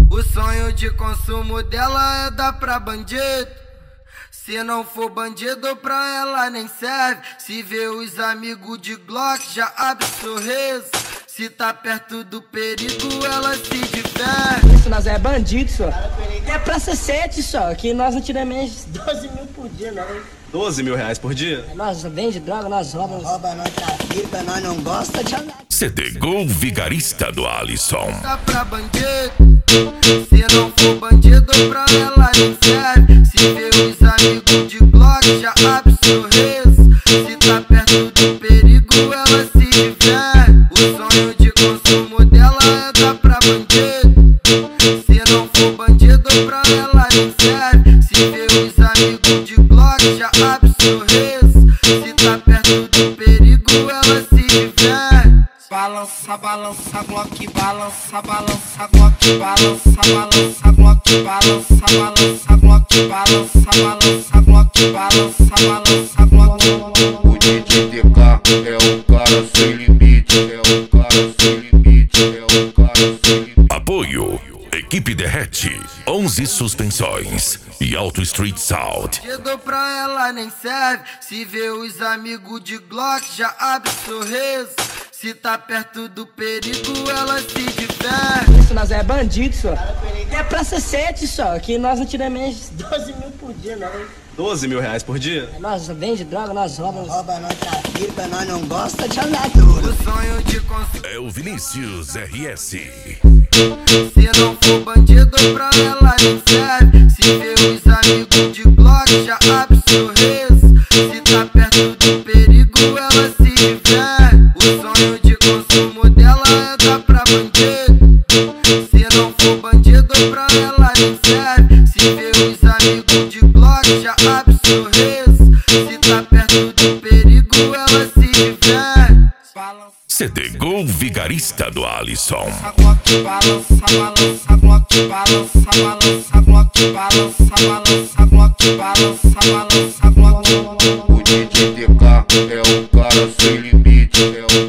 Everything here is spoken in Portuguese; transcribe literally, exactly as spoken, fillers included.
O sonho de consumo dela é dar pra bandido. Se não for bandido, pra ela nem serve. Se vê os amigos de Glock, já abre sorriso. Se tá perto do perigo, ela se diverte. Isso, nós é bandido, só. É praça sete, só. Que nós não tiramos menos doze mil por dia, não. doze mil reais por dia? Nós vende droga, nós roubamos. Rouba, nós trafica, nós não gosta de andar. C D Gol Vigarista do Alisson. Tá pra bandido. Se não for bandido, pra ela nem serve. Se vê os amigos de Glock, já abre sorriso. Se tá perto do perigo, ela se diverte. O sonho de consumo dela é dar pra bandido. Se não for bandido, pra ela nem serve. Se vê os amigos de Glock, já abre sorriso. Se tá perto do perigo, ela se diverte. Balança, balança, Glock, balança, balança, Glock, balança, balança, Glock, balança, balança, Glock, balança, balança, Glock, balança, balança, Glock. O D J D K é o cara sem limite, é o cara sem limite, é o cara sem limite. Apoio Equipe Derrete, onze suspensões e Auto Street Sound. Bandido pra ela nem serve. Se vê os amigos de Glock, já abre sorriso. Se tá perto do perigo, ela se diverte. Isso, nós é bandido, só. É praça sete, só. Que nós não tiramos menos doze mil por dia, não. doze mil reais por dia? Nós vende droga, nós roubamos. Rouba, nós trafica, nós não gosta de andar duro. O sonho de consumo É o Vinícius R S. se não for bandido, pra ela nem serve. Se vê os amigos de Glock, já abre sorriso. Se tá perto do perigo, ela se diverte. O sonho de consumo dela é dar pra bandido. Se não for bandido, pra ela nem serve. Se vê os amigos de Glock, já abre sorriso. Se tá perto do perigo, ela se diverte. C D Gol Vigarista do Alisson. Glock, balança, balança, Glock, balança, balança, Glock, balança, balança, Glock, balança, balança, Glock. O D J D K é o cara sem limite, é o